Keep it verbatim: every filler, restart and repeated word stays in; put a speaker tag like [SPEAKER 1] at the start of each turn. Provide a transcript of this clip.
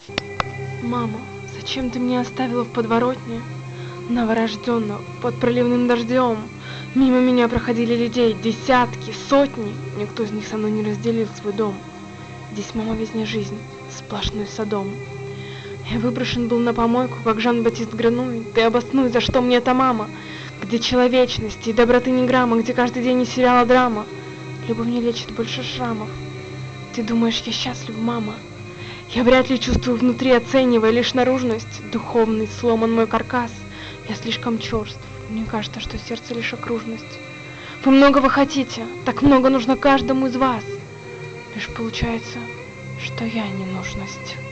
[SPEAKER 1] Мама, зачем ты меня оставила в подворотне, новорожденного, под проливным дождем? Мимо меня проходили людей, десятки, сотни, никто из них со мной не разделил свой дом. Здесь, мама, везде жизнь, сплошной Содом. Я выброшен был на помойку, как Жан-Батист Гренуй. Ты обоснуй, за что мне эта мама? Где человечности и доброты ни грамма, где каждый день не сериала драма. Любовь не лечит больше шрамов. Ты думаешь, я счастлив, мама? Я вряд ли чувствую внутри, оценивая лишь наружность. Духовный сломан мой каркас. Я слишком черств, мне кажется, что сердце лишь окружность. Вы многого хотите, так много нужно каждому из вас. Лишь получается, что я ненужность.